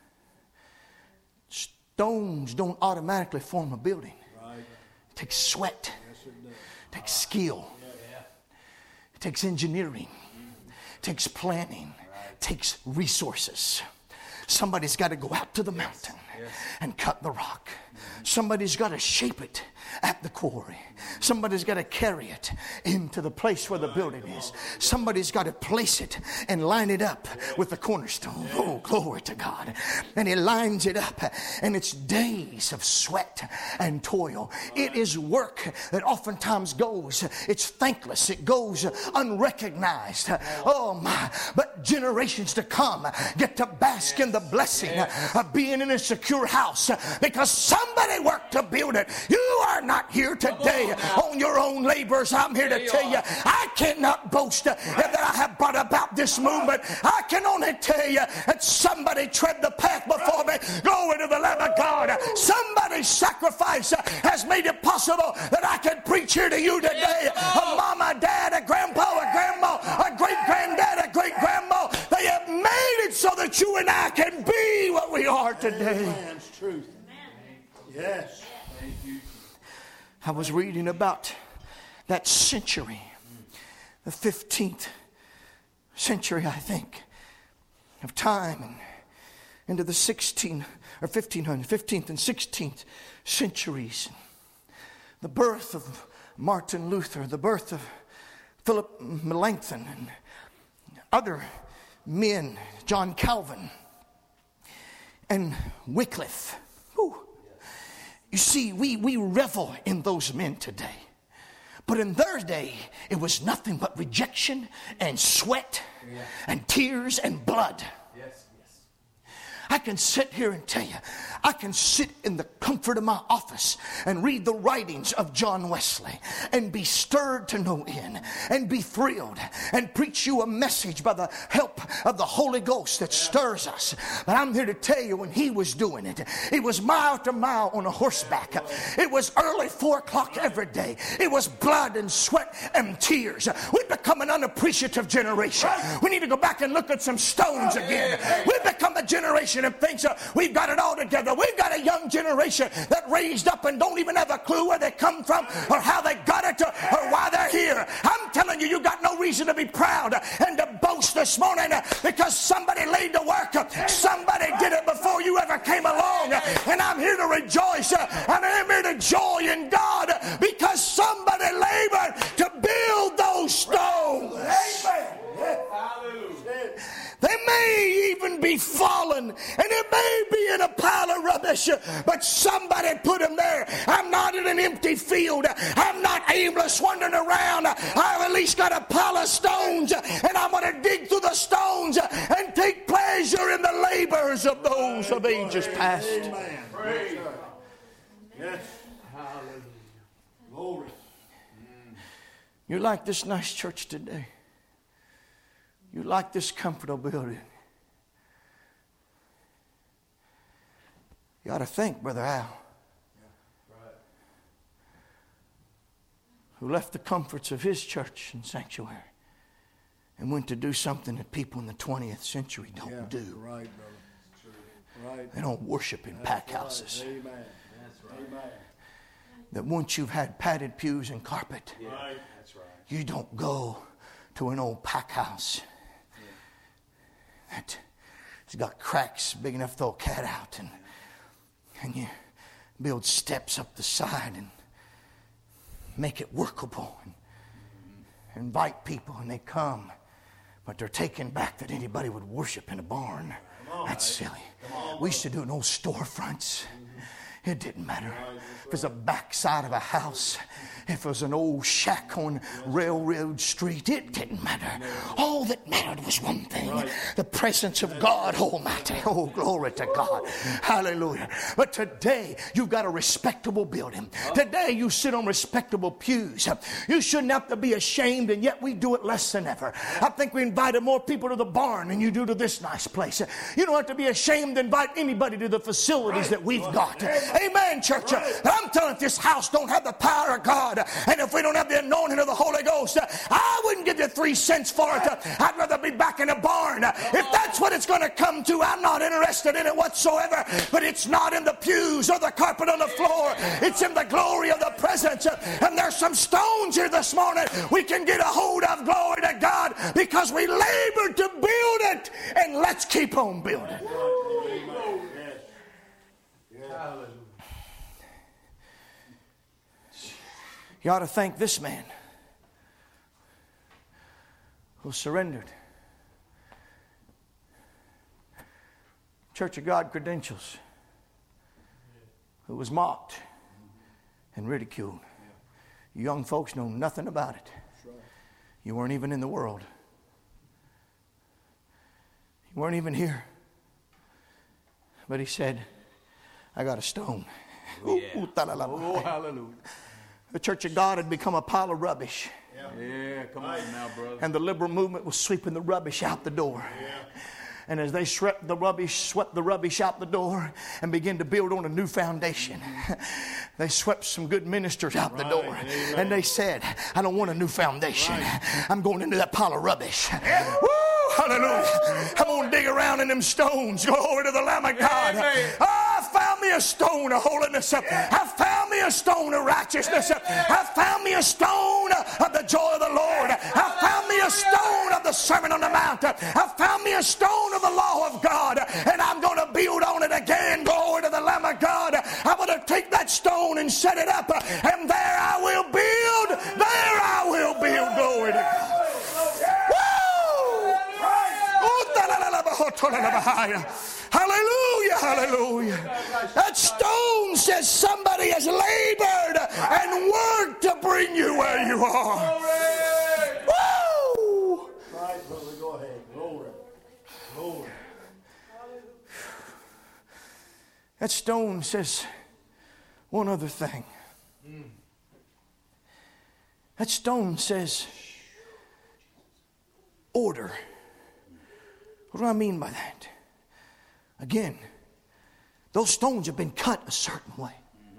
Stones don't automatically form a building. Right. It takes sweat. Yes, it does. It takes skill. It takes engineering. It takes planning. It takes resources. Somebody's got to go out to the mountain and cut the rock. Somebody's got to shape it at the quarry. Somebody's got to carry it into the place where the building is. Somebody's got to place it and line it up with the cornerstone. Oh, glory to God. And he lines it up, and it's days of sweat and toil. It is work that oftentimes goes, it's thankless. It goes unrecognized. Oh my, but generations to come get to bask in the blessing of being in a secure house because somebody worked to build it. You are not here today on your own labors. I'm here to tell you, I cannot boast that I have brought about this movement. I can only tell you that somebody tread the path before me. Glory to the Lamb of God. Somebody's sacrifice has made it possible that I can preach here to you today. A mama, dad, a grandpa, a grandma, a great-granddad, a great-grandma. They have made it so that you and I can be what we are today. Amen. It's truth. Yes. I was reading about that century, the fifteenth century, I think, of time, and into the sixteenth or fifteen hundred, fifteenth and sixteenth centuries. The birth of Martin Luther, the birth of Philip Melanchthon, and other men, John Calvin, and Wycliffe. Whew. You see, we, we revel in those men today. But in their day, it was nothing but rejection and sweat yeah. and tears and blood. Yes, yes. I can sit here and tell you, I can sit in the comfort of my office and read the writings of John Wesley and be stirred to no end and be thrilled and preach you a message by the help of the Holy Ghost that stirs us. But I'm here to tell you, when he was doing it, it was mile to mile on a horseback. It was early four o'clock every day. It was blood and sweat and tears. We've become an unappreciative generation. We need to go back and look at some stones again. We've become a generation that thinks uh, we've got it all together. We've got a young generation that raised up and don't even have a clue where they come from or how they got it or, or why they're here. I'm telling you, you got no reason to be proud and to boast this morning because somebody laid to work. Somebody did it before you ever came along. And I'm here to rejoice. And I'm here to joy in God because somebody labored to build those stones. Amen. Hallelujah. They may even be fallen, and it may be in a pile of rubbish, but somebody put them there. I'm not in an empty field. I'm not aimless wandering around. I've at least got a pile of stones, and I'm going to dig through the stones and take pleasure in the labors of those of ages past. Amen. Praise God. Yes. Hallelujah. Glory. You like this nice church today? You like this comfortable building? You ought to think, Brother Al, who left the comforts of his church and sanctuary and went to do something that people in the twentieth century don't Yeah, do. right, brother. Right. They don't worship in That's pack right. houses. Amen. That's right. Amen. That once you've had padded pews and carpet, Yeah. Right. That's right. you don't go to an old pack house that it's got cracks big enough to throw a cat out, and and you build steps up the side and make it workable and invite people, and they come, but they're taken back that anybody would worship in a barn. That's silly. We used to do it in old storefronts. It didn't matter if it was a backside of a house, if it was an old shack on Railroad Street. It didn't matter. All that mattered was one thing: the presence of God Almighty. Oh, glory to God. Hallelujah. But today, you've got a respectable building. Today, you sit on respectable pews. You shouldn't have to be ashamed, and yet we do it less than ever. I think we invited more people to the barn than you do to this nice place. You don't have to be ashamed to invite anybody to the facilities that we've got. Amen, church. But I'm telling you, if this house don't have the power of God, and if we don't have the anointing of the Holy Ghost, I wouldn't give you three cents for it. I'd rather be back in a barn. If that's what it's going to come to, I'm not interested in it whatsoever. But it's not in the pews or the carpet on the floor. It's in the glory of the presence. And there's some stones here this morning we can get a hold of, glory to God, because we labored to build it. And let's keep on building. You ought to thank this man who surrendered. Church of God credentials, who was mocked and ridiculed. You young folks know nothing about it. You weren't even in the world. You weren't even here. But he said, I got a stone. Oh, yeah. Oh, hallelujah. The Church of God had become a pile of rubbish. Yeah, yeah, come on now, brother. And the liberal movement was sweeping the rubbish out the door. Yeah. And as they swept the rubbish, swept the rubbish out the door and began to build on a new foundation, they swept some good ministers out the Right. door. Amen. And they said, I don't want a new foundation. Right. I'm going into that pile of rubbish. Woo! Hallelujah. I'm going to dig around in them stones. Glory to the Lamb of God. Amen. I found me a stone of holiness. I found me a stone of righteousness. I found me a stone of the joy of the Lord. I found me a stone of the Sermon on the Mount. I found me a stone of the law of God. And I'm going to build on it again. Glory to the Lamb of God. I'm going to take that stone and set it up. And there I will build. There I will build. Glory to God. Hallelujah, hallelujah. That stone says somebody has labored and worked to bring you where you are. Woo! Right, brother, go ahead. Glory. Glory. That stone says one other thing. That stone says order. What do I mean by that? Again, those stones have been cut a certain way.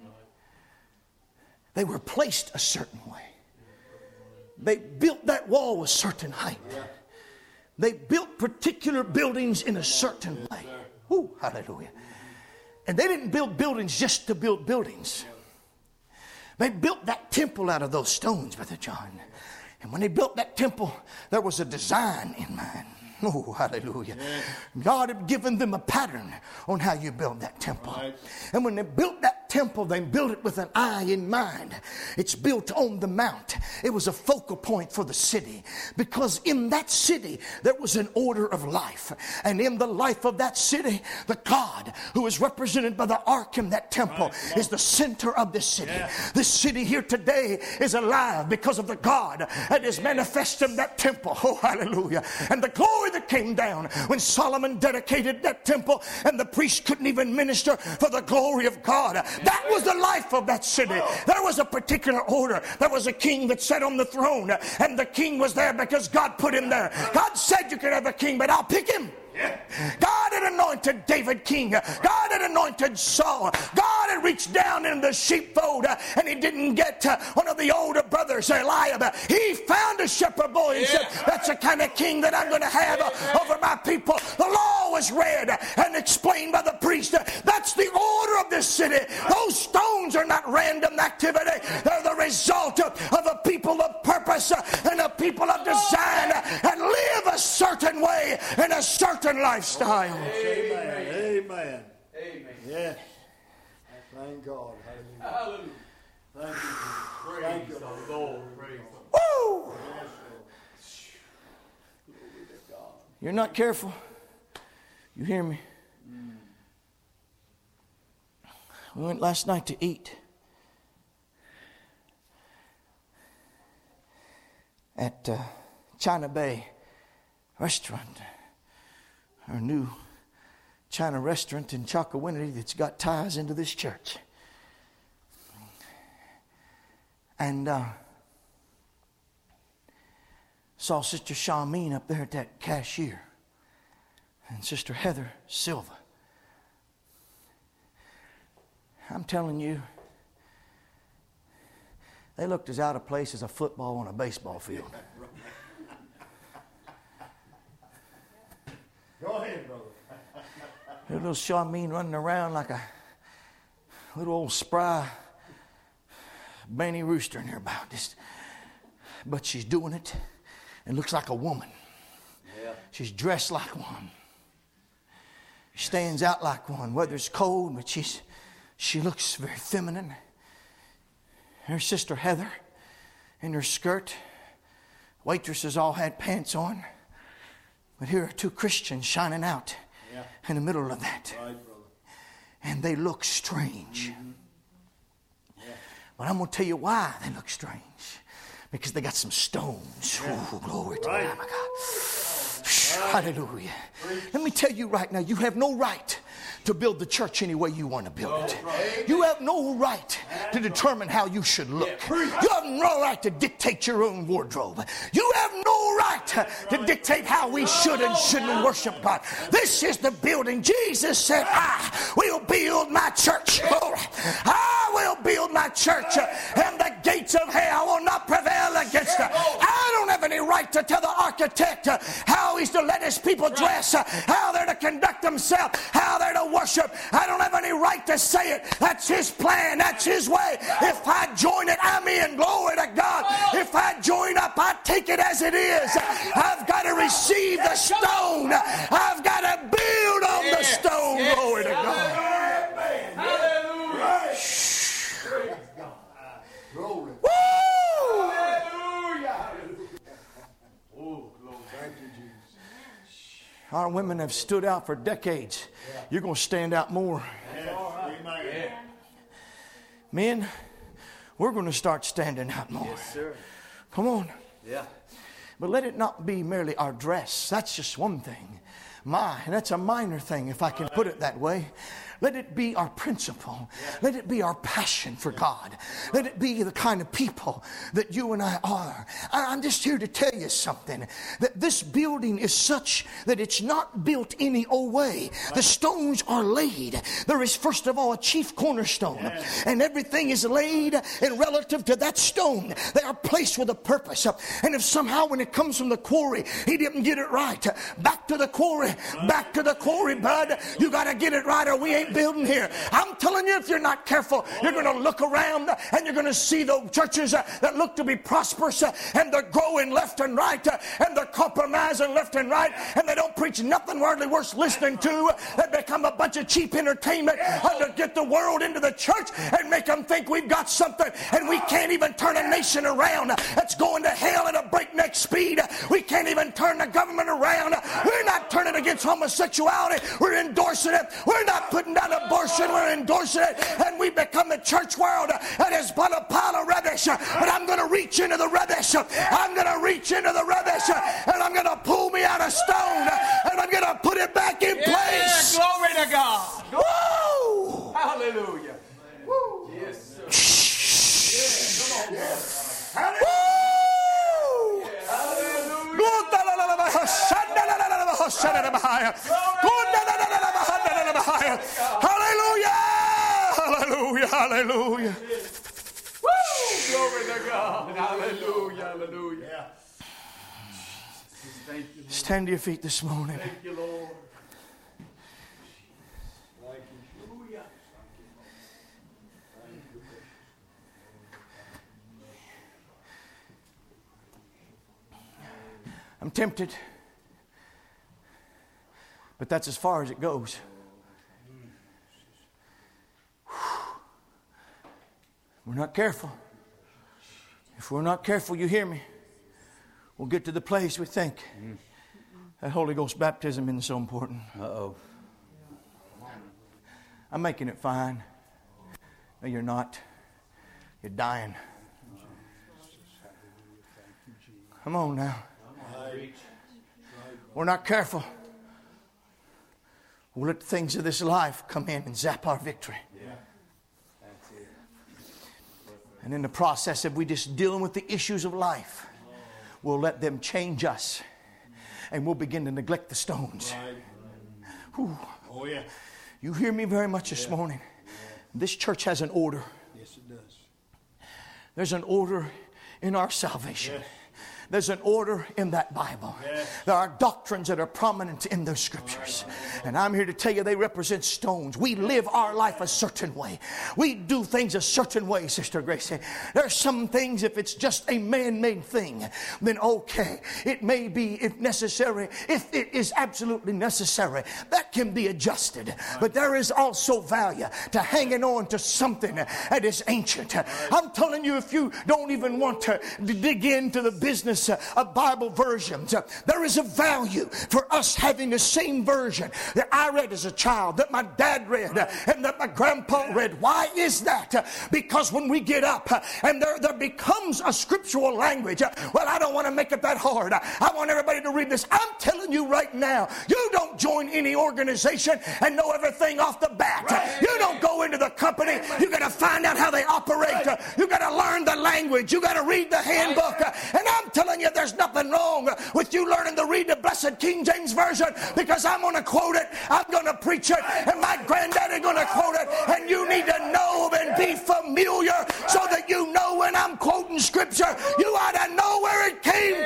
They were placed a certain way. They built that wall a certain height. They built particular buildings in a certain way. Woo, hallelujah. And they didn't build buildings just to build buildings. They built that temple out of those stones, Brother John. And when they built that temple, there was a design in mind. Oh, hallelujah. Yeah. God had given them a pattern on how you build that temple. Right. And when they built that temple, they built it with an eye in mind. It's built on the mount. It was a focal point for the city, because in that city there was an order of life. And in the life of that city, the God who is represented by the ark in that temple right. is the center of this city. Yeah. This city here today is alive because of the God that is manifested in that temple. Oh, hallelujah. And the glory that came down when Solomon dedicated that temple, and the priest couldn't even minister for the glory of God. That was the life of that city. There was a particular order. There was a king that sat on the throne, and the king was there because God put him there. God said you could have a king, but I'll pick him. God had anointed David king. God had anointed Saul. God had reached down in the sheepfold, uh, and he didn't get uh, one of the older brothers, Eliab. He found a shepherd boy and said, that's the kind of king that I'm going to have uh, over my people. The law was read and explained by the priest. That's the order of this city. Those stones are not random activity. They're the result of, of a people of purpose uh, and a people of design uh, and live a certain way in a certain lifestyle. Amen. Amen. Amen. Yeah. Thank God. Hallelujah. Thank you. Praise Thank you, Lord. Praise Woo! You're not careful. You hear me? We went last night to eat at uh, China Bay Restaurant. Our new China restaurant in Chakawinity that's got ties into this church. And uh, saw Sister Charmaine up there at that cashier. And Sister Heather Silva. I'm telling you, they looked as out of place as a football on a baseball field. Go ahead, brother. Little Charmaine running around like a little old spry banny rooster in there about this. But she's doing it and looks like a woman. Yeah. She's dressed like one. She stands out like one. Whether it's cold, but she's she looks very feminine. Her sister Heather in her skirt. Waitresses all had pants on. But here are two Christians shining out yeah. in the middle of that. Right, brother. And they look strange. Mm-hmm. Yeah. But I'm going to tell you why they look strange. Because they got some stones. Yeah. Oh, glory to right. God. My God. Right. Hallelujah. Preach. Let me tell you right now, you have no right to build the church any way you want to build it. You have no right to determine how you should look. You have no right to dictate your own wardrobe. You have no right to dictate how we should and shouldn't worship God. This is the building. Jesus said, I will build my church. I will build my church, and the gates of hell will not prevail against it. I don't have any right to tell the architect how he's to let his people dress, how they're to conduct themselves, how they're to worship. I don't have any right to say it. That's his plan. That's his way. If I join it, I'm in. Glory to God. If I join up, I take it as it is. I've got to receive the stone. I've got to build on the stone. Glory to God. Hallelujah. Glory. Woo! Hallelujah. Oh, glory. Thank you, Jesus. Our women have stood out for decades. Yeah. You're going to stand out more. Yes. Amen. Men, we're going to start standing out more. Yes, sir. Come on. Yeah. But let it not be merely our dress. That's just one thing. My, and that's a minor thing if I can put it that way. Let it be our principle. Let it be our passion for God. Let it be the kind of people that you and I are. I'm just here to tell you something. That this building is such that it's not built any old way. The stones are laid. There is first of all a chief cornerstone. And everything is laid in relative to that stone. They are placed with a purpose. And if somehow when it comes from the quarry, he didn't get it right. Back to the quarry. Back to the quarry, bud. You got to get it right or we ain't building here. I'm telling you, if you're not careful, you're going to look around and you're going to see the churches uh, that look to be prosperous uh, and they're growing left and right uh, and they're compromising left and right and they don't preach nothing worldly worth listening to. They become a bunch of cheap entertainment uh, to get the world into the church and make them think we've got something, and we can't even turn a nation around that's going to hell at a breakneck speed. We can't even turn the government around. We're not turning against homosexuality. We're endorsing it. We're not putting down abortion. We're endorsing it. And we become the church world that is but a pile of rubbish. But I'm going to reach into the rubbish. I'm going to reach into the rubbish and I'm going to pull me out a stone and I'm going to put it back in yeah, place. Glory to God. Woo! Hallelujah. Woo. Yes, sir. Yeah, come on. Yes. Woo! Hallelujah! Hallelujah! Hallelujah! Woo! Glory to God! Hallelujah! Hallelujah! Thank you, Lord. Stand to your feet this morning. Thank you, Lord. Hallelujah. I'm tempted, but that's as far as it goes. We're not careful. If we're not careful, you hear me, we'll get to the place we think that Holy Ghost baptism isn't so important. Uh-oh. I'm making it fine. No, you're not. You're dying. Come on now. We're not careful. We'll let the things of this life come in and zap our victory. And in the process of we just dealing with the issues of life, we'll let them change us. And we'll begin to neglect the stones. Whew. Oh, yeah. You hear me very much this morning. This church has an order. Yes, it does. There's an order in our salvation. Yes. There's an order in that Bible. Yes. There are doctrines that are prominent in those scriptures. And I'm here to tell you they represent stones. We live our life a certain way. We do things a certain way, Sister Gracie. There are some things, if it's just a man-made thing, then okay. It may be, if necessary, if it is absolutely necessary, that can be adjusted. But there is also value to hanging on to something that is ancient. I'm telling you, if you don't even want to dig into the business of Bible versions, there is a value for us having the same version that I read as a child, that my dad read, and that my grandpa read. Why is that? Because when we get up and there, there becomes a scriptural language, well, I don't want to make it that hard. I want everybody to read this. I'm telling you right now, you don't join any organization and know everything off the bat. You don't go into the company. You got to find out how they operate. You got to learn the language. You got to read the handbook. And I'm telling you, there's nothing wrong with you learning to read the blessed King James Version, because I'm going to quote it, I'm going to preach it, and my granddaddy going to quote it, and you need to know and be familiar so that you know when I'm quoting scripture, you ought to know where it came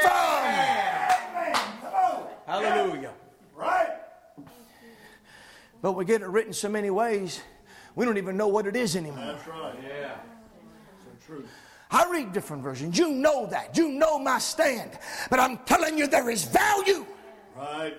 from. Hallelujah. Right. But we get it written so many ways, we don't even know what it is anymore. That's right. Yeah. So true. I read different versions. You know that. You know my stand. But I'm telling you, there is value. Right.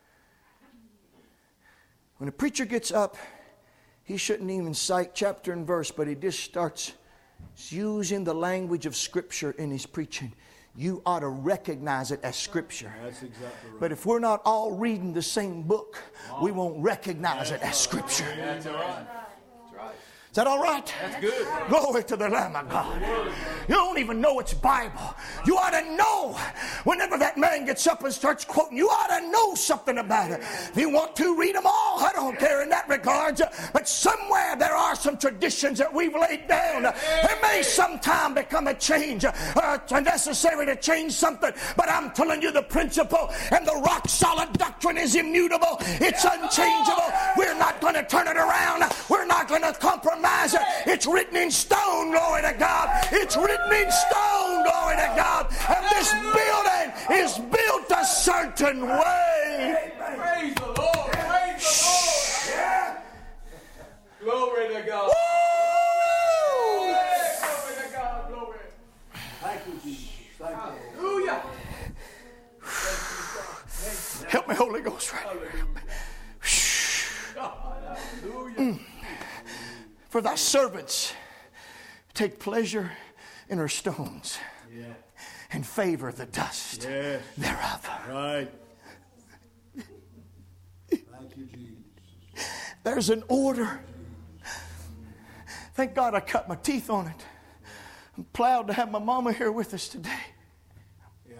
When a preacher gets up, he shouldn't even cite chapter and verse, but he just starts using the language of Scripture in his preaching. You ought to recognize it as Scripture. That's exactly right. But if we're not all reading the same book, we won't recognize it as Scripture. That's right. That's right. Is that all right? That's good. Glory to the Lamb of God. You don't even know it's Bible. You ought to know whenever that man gets up and starts quoting, you ought to know something about it. If you want to, read them all. I don't care in that regard. But somewhere there are some traditions that we've laid down. There may sometime become a change, uh, necessary to change something. But I'm telling you, the principle and the rock solid doctrine is immutable. It's unchangeable. We're not going to turn it around. We're not going to compromise. It's written in stone, glory to God. It's written in stone, glory to God. And this building is built a certain way. Praise the Lord. Praise the Lord. Yeah. Glory to God. Woo! Glory to God. Glory. Thank you, Jesus. Thank you. Hallelujah. Help me, Holy Ghost, right here. Mm. For thy servants take pleasure in her stones, yeah, and favor the dust, yes, thereof. Right. Thank you, Jesus. There's an order. Thank God I cut my teeth on it. I'm proud to have my mama here with us today. Yeah.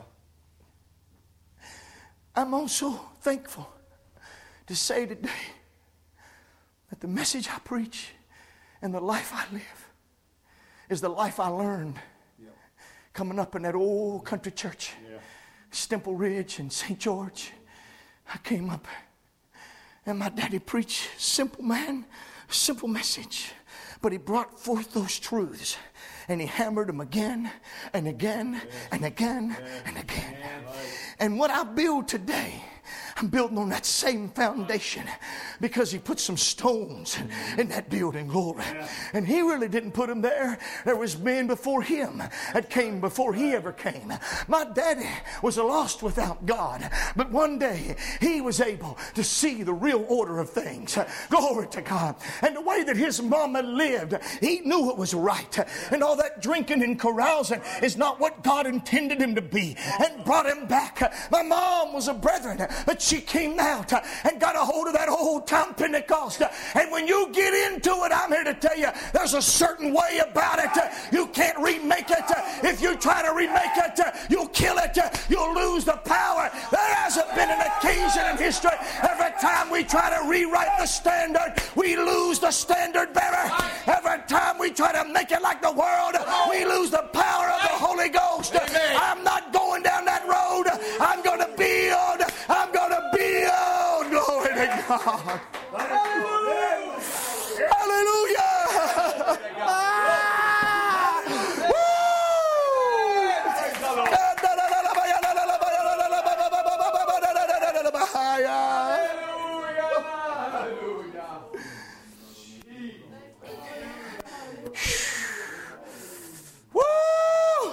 I'm also thankful to say today that the message I preach and the life I live is the life I learned, yep, coming up in that old country church, yeah, Stemple Ridge and Saint George. I came up and my daddy preached, simple man, simple message. But he brought forth those truths and he hammered them again and again, yes, and again, yes, and again. Yes. And what I build today, I'm building on that same foundation because he put some stones in that building, glory. And he really didn't put them there. There was men before him that came before he ever came. My daddy was lost without God, but one day he was able to see the real order of things. Glory to God. And the way that his mama lived, he knew it was right. And all that drinking and carousing is not what God intended him to be, and brought him back. My mom was a brethren, but she came out and got a hold of that old time Pentecost. And when you get into it, I'm here to tell you, there's a certain way about it. You can't remake it. If you try to remake it, you'll kill it. You'll lose the power. There hasn't been an occasion in history. Every time we try to rewrite the standard, we lose the standard bearer. Every time we try to make it like the world, we lose the power of the Holy Ghost. I'm not going down that road. I'm going to build. I'm going to build. Glory to God. Hallelujah. Hallelujah. Ah. Woo. Woo.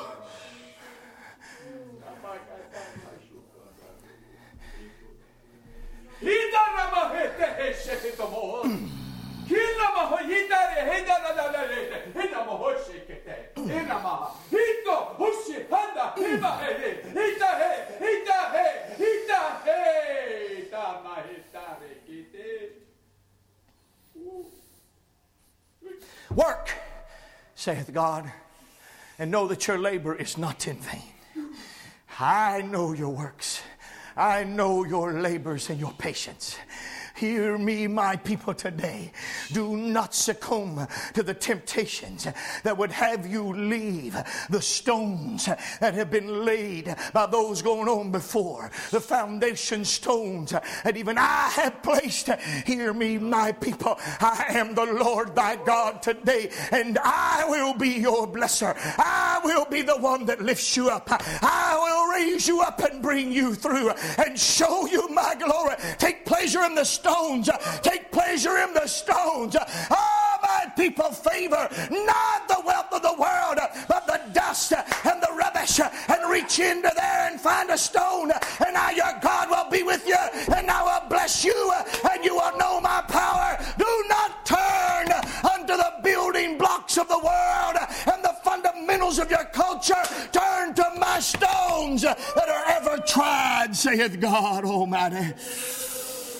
Work, saith God, and know that your labor is not in vain. I know your works. I know your labors and your patience. Hear me, my people, today. Do not succumb to the temptations that would have you leave the stones that have been laid by those going on before. The foundation stones that even I have placed. Hear me, my people. I am the Lord thy God today, and I will be your blesser. I will be the one that lifts you up. I will raise you up and bring you through and show you my glory. Take pleasure in the stones. Take pleasure in the stones. Oh, my people, favor not the wealth of the world, but the dust and the rubbish, and reach into there and find a stone, and now your God will be with you, and I will bless you, and you will know my power. Do not turn unto the building blocks of the world and the fundamentals of your culture. Turn to my stones that are ever tried, saith God Almighty.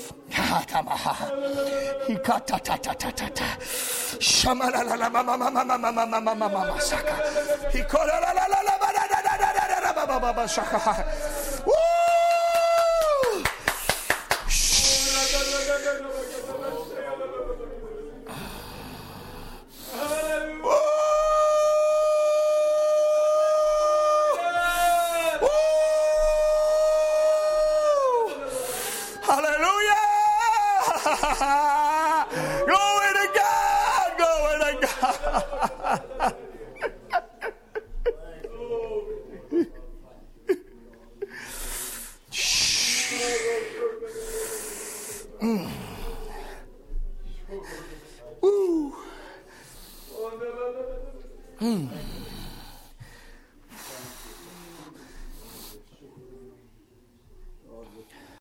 Glory to God! Glory to God! mm. Ooh. Mm.